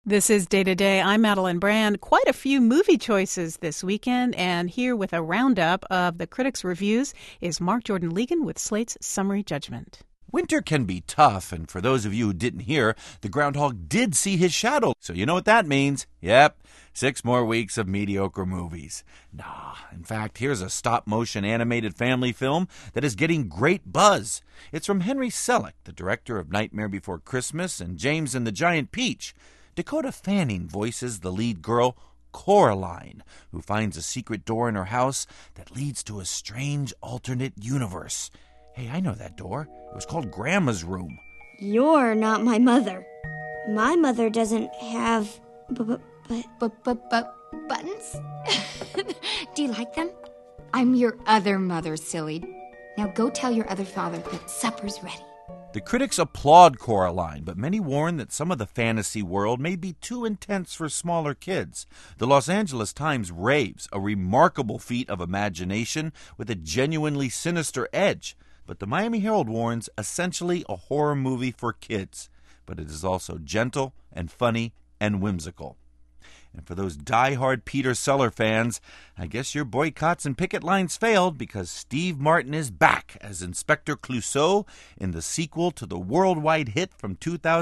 This is Day to Day. I'm Madeline Brand. Quite a few movie choices this weekend, and here with a roundup of the critics' reviews is Mark Jordan Legan with Slate's Summary Judgment. Winter can be tough, and for those of you who didn't hear, the groundhog did see his shadow. So you know what that means. Yep, 6 more weeks of mediocre movies. Nah, in fact, here's a stop-motion animated family film that is getting great buzz. It's from Henry Selick, the director of Nightmare Before Christmas and James and the Giant Peach. Dakota Fanning voices the lead girl, Coraline, who finds a secret door in her house that leads to a strange alternate universe. Hey, I know that door. It was called Grandma's room. You're not my mother. My mother doesn't have buttons? Do you like them? I'm your other mother, silly. Now go tell your other father that supper's ready. The critics applaud Coraline, but many warn that some of the fantasy world may be too intense for smaller kids. The Los Angeles Times raves a remarkable feat of imagination with a genuinely sinister edge. But the Miami Herald warns essentially a horror movie for kids. But it is also gentle and funny and whimsical. And for those die-hard Peter Sellers fans, I guess your boycotts and picket lines failed because Steve Martin is back as Inspector Clouseau in the sequel to the worldwide hit from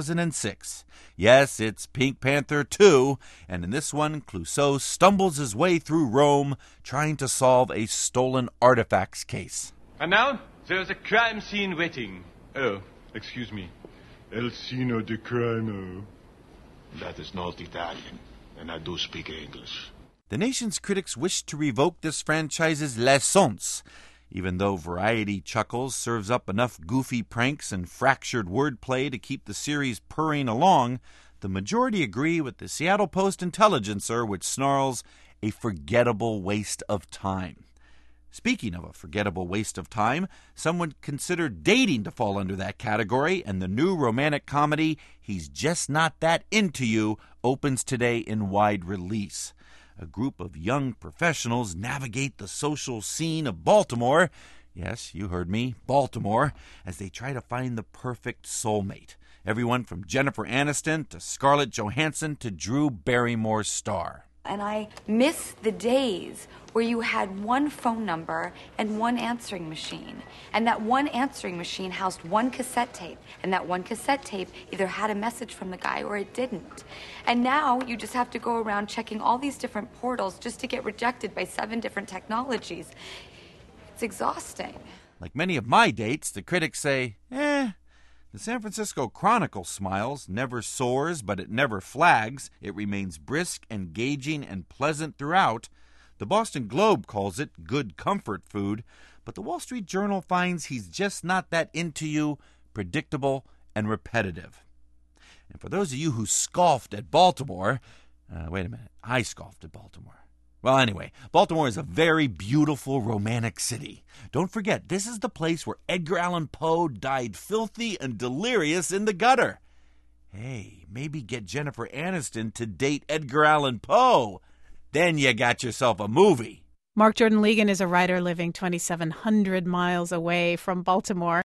2006. Yes, it's Pink Panther 2, and in this one, Clouseau stumbles his way through Rome trying to solve a stolen artifacts case. And now, there's a crime scene waiting. Oh, excuse me. El Sino di Crimo. That is not Italian. And I do speak English. The nation's critics wish to revoke this franchise's license. Even though Variety Chuckles serves up enough goofy pranks and fractured wordplay to keep the series purring along, the majority agree with the Seattle Post-Intelligencer, which snarls, a forgettable waste of time. Speaking of a forgettable waste of time, some would consider dating to fall under that category, and the new romantic comedy, He's Just Not That Into You, opens today in wide release. A group of young professionals navigate the social scene of Baltimore, yes, you heard me, Baltimore, as they try to find the perfect soulmate. Everyone from Jennifer Aniston to Scarlett Johansson to Drew Barrymore's star. And I miss the days where you had one phone number and one answering machine. And that one answering machine housed one cassette tape. And that one cassette tape either had a message from the guy or it didn't. And now you just have to go around checking all these different portals just to get rejected by 7 different technologies. It's exhausting. Like many of my dates, the critics say, The San Francisco Chronicle smiles, never soars, but it never flags. It remains brisk, engaging, and pleasant throughout. The Boston Globe calls it good comfort food, but the Wall Street Journal finds He's Just Not That Into You, predictable and repetitive. And for those of you who scoffed at Baltimore, wait a minute, I scoffed at Baltimore. Well, anyway, Baltimore is a very beautiful, romantic city. Don't forget, this is the place where Edgar Allan Poe died filthy and delirious in the gutter. Hey, maybe get Jennifer Aniston to date Edgar Allan Poe. Then you got yourself a movie. Mark Jordan Legan is a writer living 2,700 miles away from Baltimore.